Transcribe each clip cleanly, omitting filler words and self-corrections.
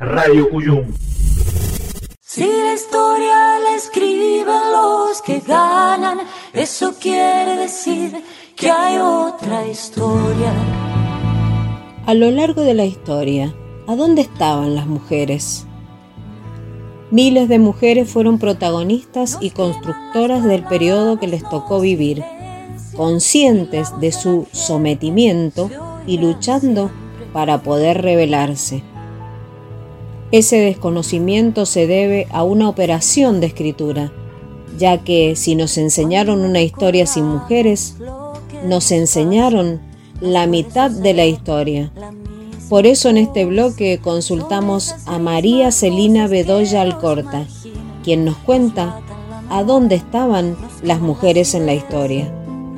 Radio Cuyum. Si la historia la escriben los que ganan, eso quiere decir que hay otra historia. A lo largo de la historia, ¿a dónde estaban las mujeres? Miles de mujeres fueron protagonistas y constructoras del periodo que les tocó vivir, conscientes de su sometimiento y luchando para poder rebelarse. Ese desconocimiento se debe a una operación de escritura, ya que si nos enseñaron una historia sin mujeres, nos enseñaron la mitad de la historia. Por eso en este bloque consultamos a María Celina Bedoya Alcorta, quien nos cuenta a dónde estaban las mujeres en la historia.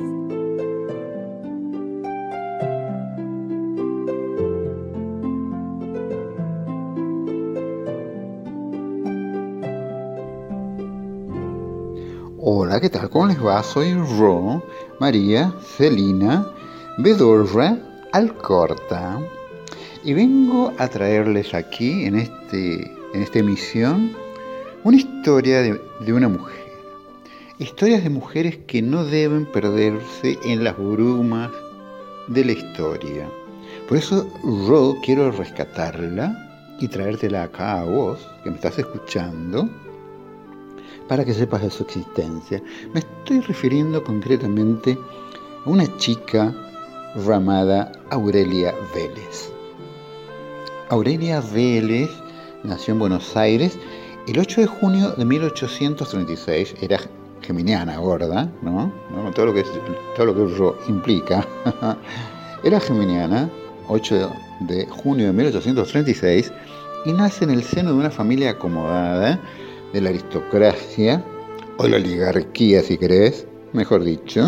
Hola, ¿qué tal? ¿Cómo les va? Soy María Celina Bedoya Alcorta y vengo a traerles aquí en esta emisión una historia de una mujer. Historias de mujeres que no deben perderse en las brumas de la historia. Por eso yo quiero rescatarla y traértela acá a vos, que me estás escuchando, para que sepas de su existencia. Me estoy refiriendo concretamente a una chica llamada Aurelia Vélez. Aurelia Vélez nació en Buenos Aires el 8 de junio de 1836. Era geminiana, gorda, ¿no? Todo lo que eso implica. Era geminiana, 8 de junio de 1836, y nace en el seno de una familia acomodada de la aristocracia, o la oligarquía si querés, mejor dicho.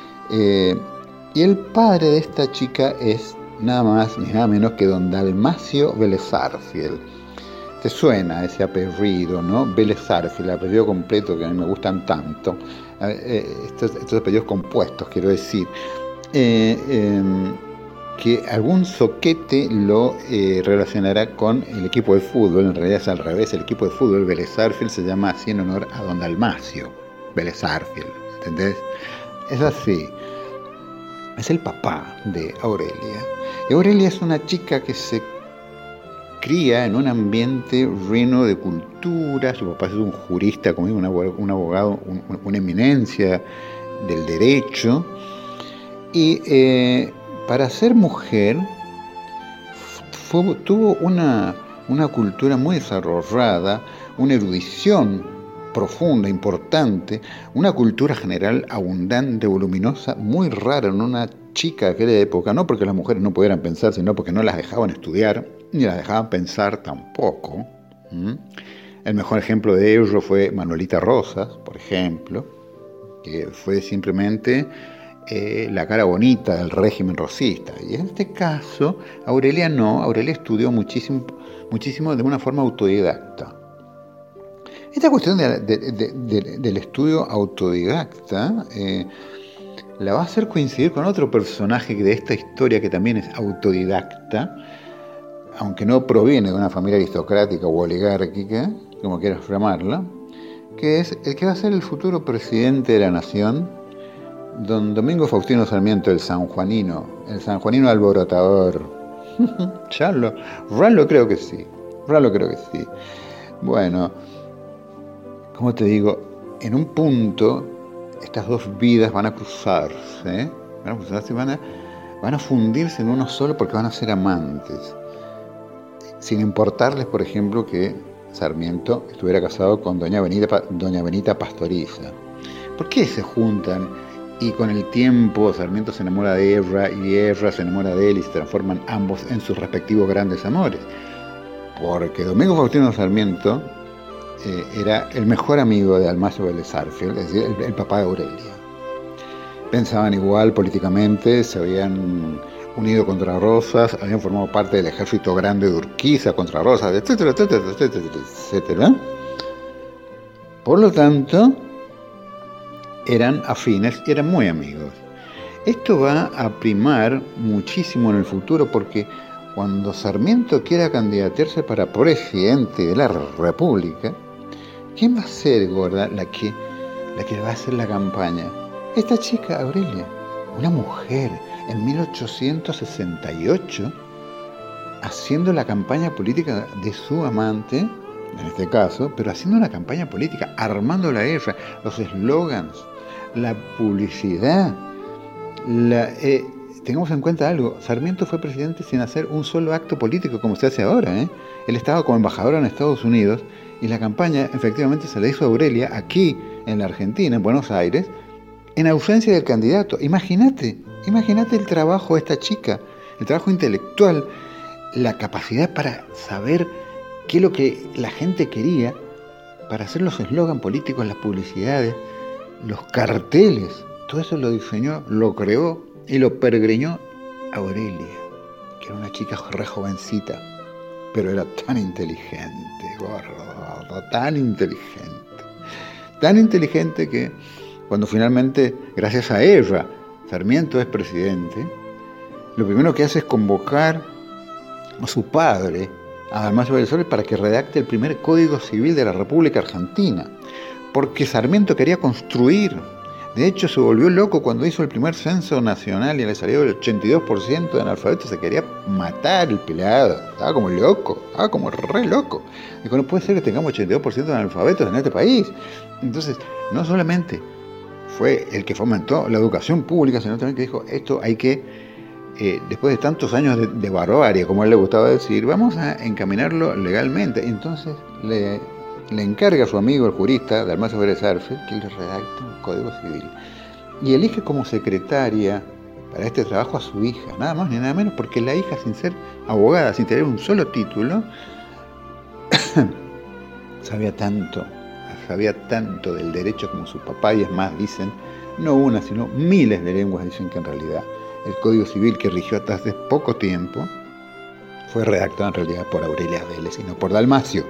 Y el padre de esta chica es nada más ni nada menos que don Dalmacio Vélez Sarsfield. ¿Te suena ese apellido, no? Vélez Sarsfield, el apellido completo que a mí me gustan tanto. Estos apellidos compuestos, quiero decir. Que algún zoquete lo relacionará con el equipo de fútbol. En realidad es al revés. El equipo de fútbol Vélez Sarsfield se llama así en honor a don Dalmacio Vélez Sarsfield, ¿entendés? Es así. Es el papá de Aurelia. Y Aurelia es una chica que se cría en un ambiente lleno de cultura. Su papá es un jurista, como digo, un abogado, una eminencia del derecho. Y para ser mujer tuvo una cultura muy desarrollada, una erudición profunda, importante, una cultura general abundante, voluminosa, muy rara en una chica de aquella época, no porque las mujeres no pudieran pensar, sino porque no las dejaban estudiar, ni las dejaban pensar tampoco. El mejor ejemplo de ello fue Manuelita Rosas, por ejemplo, que fue simplemente la cara bonita del régimen rosista. Y en este caso, Aurelia estudió muchísimo de una forma autodidacta. Esta cuestión del estudio autodidacta la va a hacer coincidir con otro personaje de esta historia que también es autodidacta, aunque no proviene de una familia aristocrática o oligárquica, como quieras llamarla, que es el que va a ser el futuro presidente de la nación, don Domingo Faustino Sarmiento, el sanjuanino alborotador. Ralo creo que sí. Bueno, como te digo, en un punto estas dos vidas van a cruzarse, van a fundirse en uno solo porque van a ser amantes, sin importarles, por ejemplo, que Sarmiento estuviera casado con doña Benita Pastoriza. ¿Por qué se juntan? Y con el tiempo Sarmiento se enamora de ella y ella se enamora de él y se transforman ambos en sus respectivos grandes amores. Porque Domingo Faustino Sarmiento era el mejor amigo de Dalmacio Vélez Sarsfield, es decir, el papá de Aurelia. Pensaban igual políticamente, se habían unido contra Rosas, habían formado parte del ejército grande de Urquiza contra Rosas, etcétera. Por lo tanto, eran afines y eran muy amigos. Esto va a primar muchísimo en el futuro porque cuando Sarmiento quiera candidatearse para presidente de la República, ¿quién va a ser, gorda, la que va a hacer la campaña? Esta chica, Aurelia, una mujer en 1868, haciendo la campaña política de su amante, en este caso, pero haciendo una campaña política, armando la guerra, los eslogans, la publicidad. Tengamos en cuenta algo, Sarmiento fue presidente sin hacer un solo acto político como se hace ahora. Él estaba como embajador en Estados Unidos y la campaña efectivamente se la hizo a Aurelia aquí en la Argentina, en Buenos Aires, en ausencia del candidato. Imagínate el trabajo de esta chica, el trabajo intelectual, la capacidad para saber qué es lo que la gente quería, para hacer los eslogans políticos, las publicidades, los carteles. Todo eso lo diseñó, lo creó y lo pergreñó Aurelia, que era una chica re jovencita, pero era tan inteligente, gordo, tan inteligente que cuando finalmente, gracias a ella, Sarmiento es presidente, lo primero que hace es convocar a su padre, a Dalmacio Valle, para que redacte el primer Código Civil de la República Argentina, porque Sarmiento quería construir. De hecho, se volvió loco cuando hizo el primer censo nacional y le salió el 82% de analfabetos. Se quería matar el pelado. Estaba como loco, estaba como re loco. Dijo, no puede ser que tengamos 82% de analfabetos en este país. Entonces, no solamente fue el que fomentó la educación pública, sino también que dijo, esto hay que, después de tantos años de barbarie, como a él le gustaba decir, vamos a encaminarlo legalmente. Entonces, le encarga a su amigo, el jurista, Dalmacio Vélez Arfield, que le redacte un código civil. Y elige como secretaria para este trabajo a su hija, nada más ni nada menos, porque la hija, sin ser abogada, sin tener un solo título, sabía tanto del derecho como su papá, y es más, dicen, no una, sino miles de lenguas dicen que en realidad el Código Civil que rigió hasta hace poco tiempo fue redactado en realidad por Aurelia Vélez y no por Dalmacio.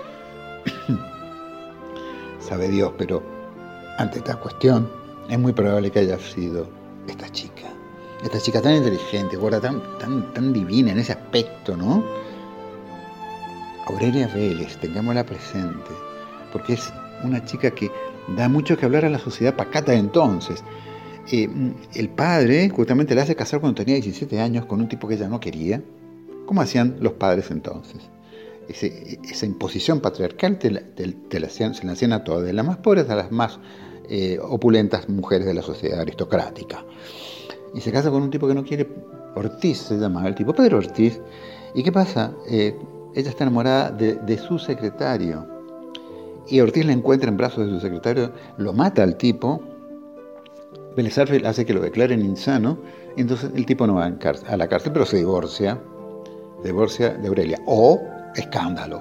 Sabe Dios, pero ante esta cuestión es muy probable que haya sido esta chica tan inteligente, gorda, tan divina en ese aspecto, ¿no? Aurelia Vélez, tengámosla presente, porque es una chica que da mucho que hablar a la sociedad pacata de entonces. El padre justamente la hace casar cuando tenía 17 años con un tipo que ella no quería, como hacían los padres entonces. Esa imposición patriarcal se la hacían a todas, de las más pobres a las más opulentas mujeres de la sociedad aristocrática. Y se casa con un tipo que no quiere, Ortiz se llamaba el tipo, Pedro Ortiz. ¿Y qué pasa? Ella está enamorada de su secretario. Y Ortiz la encuentra en brazos de su secretario, lo mata al tipo. Vélez Arfield hace que lo declaren insano. Entonces el tipo no va a la cárcel, pero se divorcia de Aurelia. O escándalo.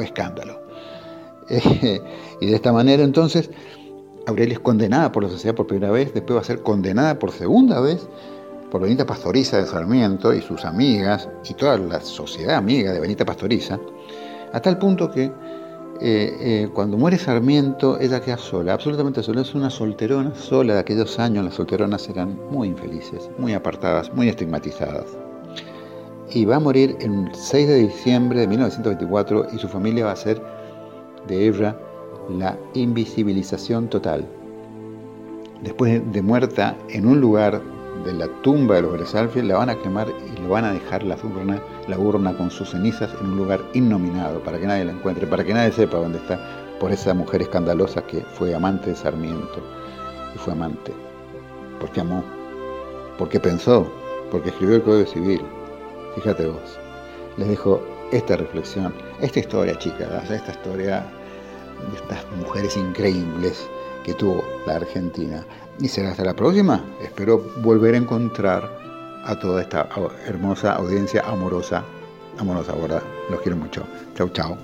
Y de esta manera entonces Aurelia es condenada por la sociedad por primera vez, después va a ser condenada por segunda vez por Benita Pastoriza de Sarmiento y sus amigas y toda la sociedad amiga de Benita Pastoriza, a tal punto que cuando muere Sarmiento ella queda sola, absolutamente sola, es una solterona sola. De aquellos años las solteronas eran muy infelices, muy apartadas, muy estigmatizadas. Y va a morir el 6 de diciembre de 1924 y su familia va a hacer de ella la invisibilización total. Después de muerta en un lugar de la tumba de los Vélez Arfield, la van a quemar y le van a dejar la urna con sus cenizas en un lugar innominado, para que nadie la encuentre, para que nadie sepa dónde está, por esa mujer escandalosa que fue amante de Sarmiento. Y fue amante porque amó, porque pensó, porque escribió el Código Civil. Fíjate vos, les dejo esta reflexión, esta historia, chicas, esta historia de estas mujeres increíbles que tuvo la Argentina. Y será hasta la próxima. Espero volver a encontrar a toda esta hermosa audiencia amorosa, ¿verdad? Los quiero mucho. Chau, chau.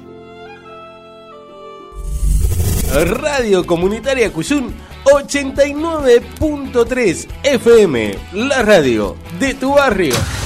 Radio Comunitaria Cuyún 89.3 FM, la radio de tu barrio.